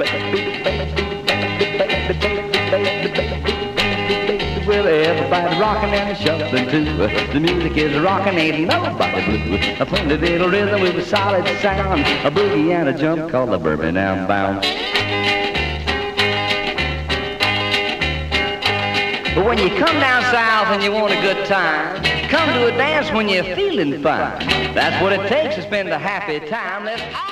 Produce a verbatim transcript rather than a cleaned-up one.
baby, baby, baby, baby, baby, baby. Well, everybody rocking and shuffling too. The music is rocking, ain't nobody blue. A funny little rhythm with a solid sound, a boogie and a jump called the Birmingham Bounce. But when you come down south and you want a good time, come to a dance when you're feeling fine. That's what it takes to spend a happy time. Let's